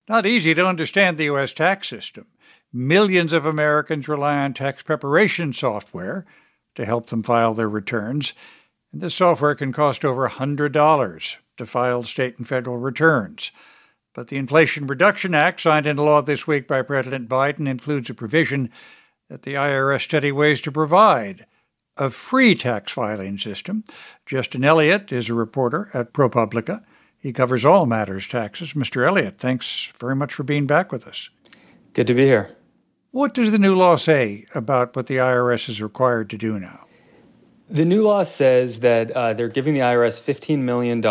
Not easy to understand the U.S. tax system. Millions of Americans rely on tax preparation software to help them file their returns. And this software can cost over $100 to file state and federal returns. But the Inflation Reduction Act, signed into law this week by President Biden, includes a provision that the IRS study ways to provide a free tax filing system. Justin Elliott is a reporter at ProPublica. He covers all matters taxes. Mr. Elliott, thanks very much for being back with us. Good to be here. What does the new law say about what the IRS is required to do now? The new law says that they're giving the IRS $15 million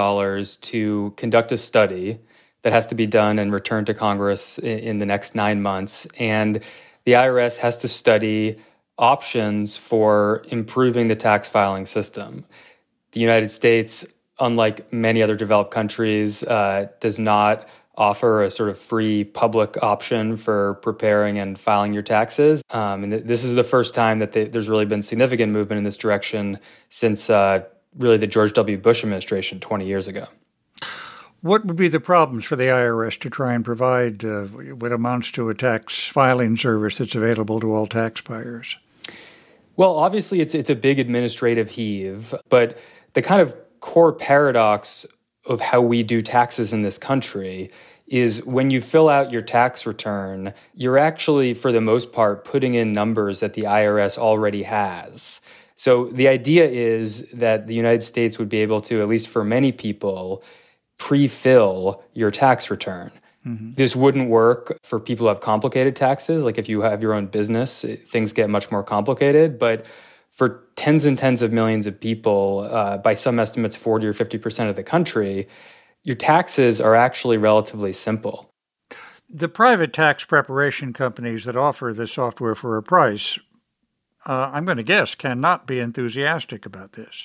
to conduct a study that has to be done and returned to Congress in the next 9 months. And the IRS has to study options for improving the tax filing system. The United States, unlike many other developed countries, does not offer a sort of free public option for preparing and filing your taxes. And this is the first time that there's really been significant movement in this direction since really the George W. Bush administration 20 years ago. What would be the problems for the IRS to try and provide what amounts to a tax filing service that's available to all taxpayers? Well, obviously, it's a big administrative heave, but the kind of core paradox of how we do taxes in this country is when you fill out your tax return, you're actually, for the most part, putting in numbers that the IRS already has. So the idea is that the United States would be able to, at least for many people, pre-fill your tax return. Mm-hmm. This wouldn't work for people who have complicated taxes. Like if you have your own business, things get much more complicated. But for tens and tens of millions of people, by some estimates 40 or 50% of the country, your taxes are actually relatively simple. The private tax preparation companies that offer this software for a price, I'm going to guess, cannot be enthusiastic about this.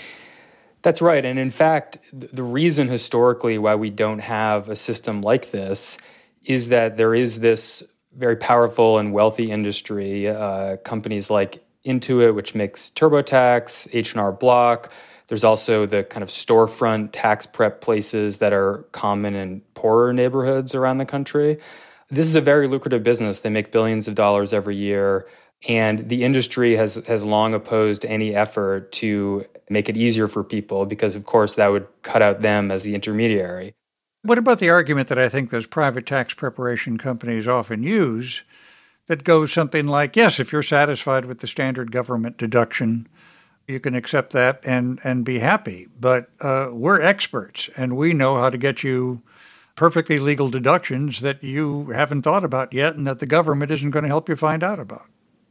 That's right. And in fact, the reason historically why we don't have a system like this is that there is this very powerful and wealthy industry, companies like Intuit, which makes TurboTax, H&R Block. There's also the kind of storefront tax prep places that are common in poorer neighborhoods around the country. This is a very lucrative business. They make billions of dollars every year. And the industry has long opposed any effort to make it easier for people because, of course, that would cut out them as the intermediary. What about the argument that I think those private tax preparation companies often use that goes something like, yes, if you're satisfied with the standard government deduction, you can accept that and be happy. But we're experts, and we know how to get you perfectly legal deductions that you haven't thought about yet and that the government isn't going to help you find out about.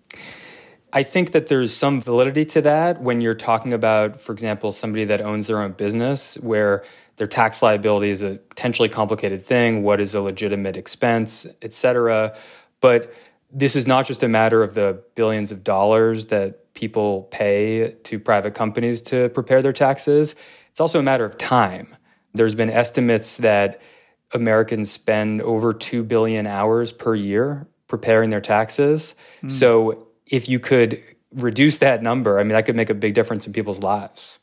I think that there's some validity to that when you're talking about, for example, somebody that owns their own business where their tax liability is a potentially complicated thing, what is a legitimate expense, et cetera. But this is not just a matter of the billions of dollars that people pay to private companies to prepare their taxes. It's also a matter of time. There's been estimates that Americans spend over 2 billion hours per year preparing their taxes. Mm. So if you could reduce that number, I mean, that could make a big difference in people's lives.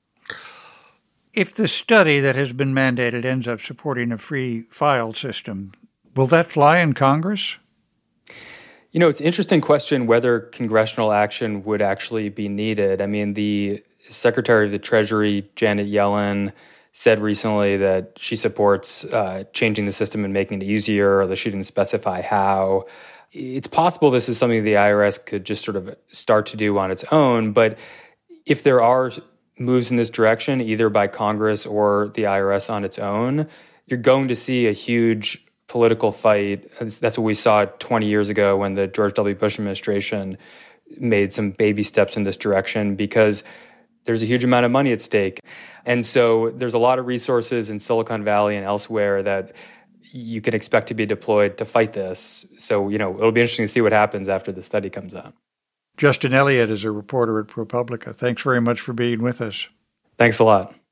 If the study that has been mandated ends up supporting a free file system, will that fly in Congress? You know, it's an interesting question whether congressional action would actually be needed. I mean, the Secretary of the Treasury, Janet Yellen, said recently that she supports changing the system and making it easier, although she didn't specify how. It's possible this is something the IRS could just sort of start to do on its own, but if there are moves in this direction, either by Congress or the IRS on its own, you're going to see a huge political fight. That's what we saw 20 years ago when the George W. Bush administration made some baby steps in this direction because there's a huge amount of money at stake. And so there's a lot of resources in Silicon Valley and elsewhere that you can expect to be deployed to fight this. So, you know, it'll be interesting to see what happens after the study comes out. Justin Elliott is a reporter at ProPublica. Thanks very much for being with us. Thanks a lot.